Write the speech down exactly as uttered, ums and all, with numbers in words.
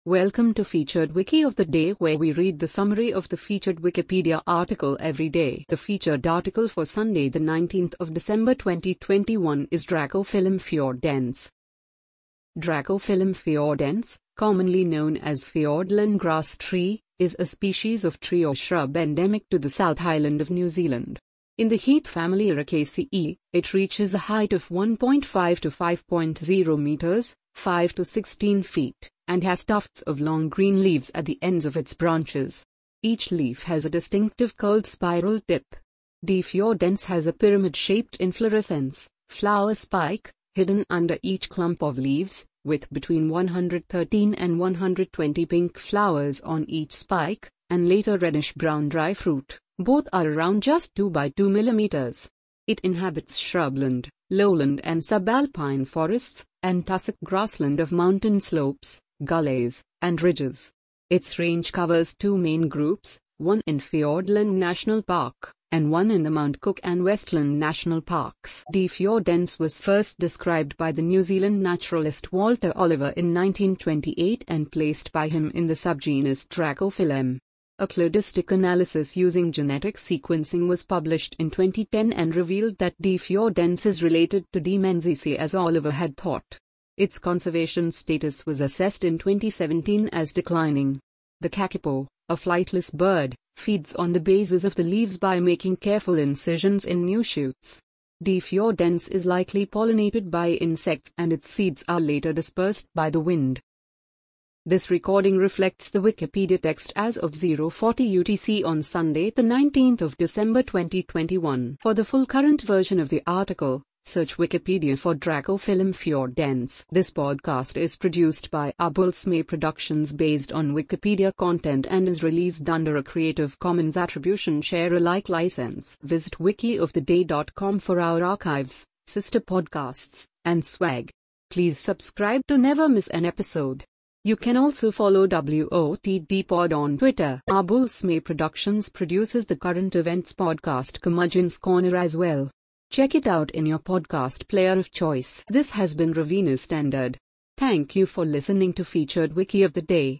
Welcome to Featured Wiki of the Day, where we read the summary of the featured Wikipedia article every day. The featured article for Sunday the nineteenth of December twenty twenty-one is Dracophyllum fjordense. Dracophyllum fjordense, commonly known as Fiordland grass tree, is a species of tree or shrub endemic to the South Island of New Zealand. In the heath family Ericaceae, it reaches a height of one point five to five point zero meters, five to sixteen feet, and has tufts of long green leaves at the ends of its branches. Each leaf has a distinctive curled spiral tip. D. fjordense has a pyramid-shaped inflorescence, flower spike, hidden under each clump of leaves, with between one hundred thirteen and one hundred twenty pink flowers on each spike, and later reddish-brown dry fruit. Both are around just two by two millimeters. It inhabits shrubland, lowland and subalpine forests, and tussock grassland of mountain slopes, gullies, and ridges. Its range covers two main groups, one in Fiordland National Park, and one in the Mount Cook and Westland National Parks. D. fjordense was first described by the New Zealand naturalist Walter Oliver in nineteen twenty-eight and placed by him in the subgenus Dracophyllum. A cladistic analysis using genetic sequencing was published in twenty ten and revealed that D. fjordense is related to D. menziesii as Oliver had thought. Its conservation status was assessed in twenty seventeen as declining. The kakapo, a flightless bird, feeds on the bases of the leaves by making careful incisions in new shoots. D. fjordense is likely pollinated by insects and its seeds are later dispersed by the wind. This recording reflects the Wikipedia text as of zero forty U T C on Sunday the nineteenth of December twenty twenty-one. For the full current version of the article, search Wikipedia for Dracophyllum fjordense. This podcast is produced by Abulsme Productions based on Wikipedia content and is released under a Creative Commons Attribution Share Alike license. Visit wiki of the day dot com for our archives, sister podcasts, and swag. Please subscribe to never miss an episode. You can also follow W O T D Pod on Twitter. Abulsme Productions produces the current events podcast Curmudgeon's Corner as well. Check it out in your podcast player of choice. This has been Raveena Standard. Thank you for listening to Featured Wiki of the Day.